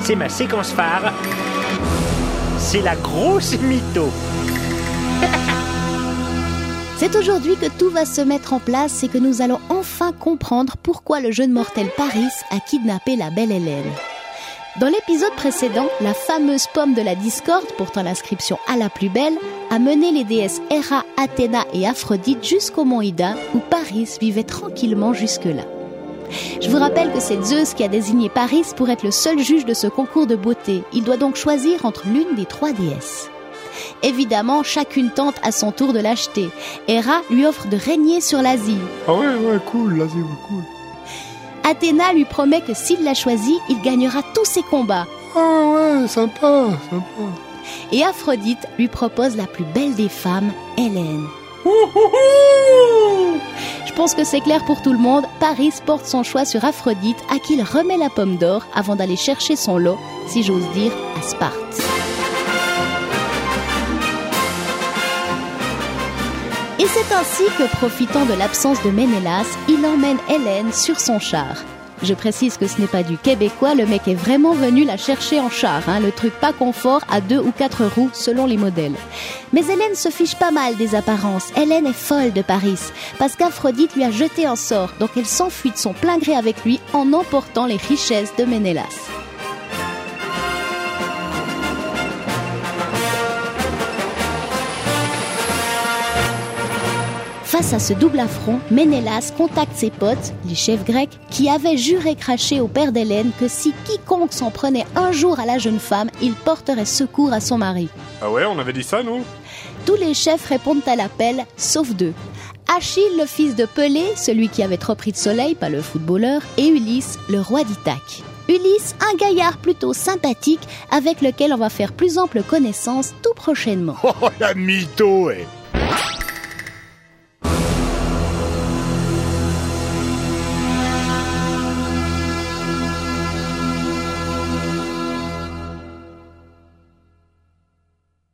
c'est ma séquence phare. C'est la grosse mytho. C'est aujourd'hui que tout va se mettre en place et que nous allons enfin comprendre pourquoi le jeune mortel Paris a kidnappé la belle Hélène. Dans l'épisode précédent, la fameuse pomme de la discorde, portant l'inscription « à la plus belle », a mené les déesses Héra, Athéna et Aphrodite jusqu'au mont Ida, où Paris vivait tranquillement jusque-là. Je vous rappelle que c'est Zeus qui a désigné Paris pour être le seul juge de ce concours de beauté. Il doit donc choisir entre l'une des 3 déesses. Évidemment, chacune tente à son tour de l'acheter. Héra lui offre de régner sur l'Asie. Ah ouais, cool, l'Asie, cool. Athéna lui promet que s'il la choisit, il gagnera tous ses combats. Ah ouais, sympa. Et Aphrodite lui propose la plus belle des femmes, Hélène. Je pense que c'est clair pour tout le monde. Paris porte son choix sur Aphrodite, à qui il remet la pomme d'or avant d'aller chercher son lot, si j'ose dire, à Sparte. Et c'est ainsi que, profitant de l'absence de Ménélas, il emmène Hélène sur son char. Je précise que ce n'est pas du québécois, le mec est vraiment venu la chercher en char, le truc pas confort à 2 ou 4 roues selon les modèles. Mais Hélène se fiche pas mal des apparences. Hélène est folle de Paris, parce qu'Aphrodite lui a jeté un sort, donc elle s'enfuit de son plein gré avec lui en emportant les richesses de Ménélas. Face à ce double affront, Ménélas contacte ses potes, les chefs grecs, qui avaient juré cracher au père d'Hélène que si quiconque s'en prenait un jour à la jeune femme, il porterait secours à son mari. Ah ouais, on avait dit ça, nous ? Tous les chefs répondent à l'appel, sauf 2. Achille, le fils de Pelée, celui qui avait trop pris de soleil, pas le footballeur, et Ulysse, le roi d'Ithaque. Ulysse, un gaillard plutôt sympathique, avec lequel on va faire plus ample connaissance tout prochainement. Oh, la mytho,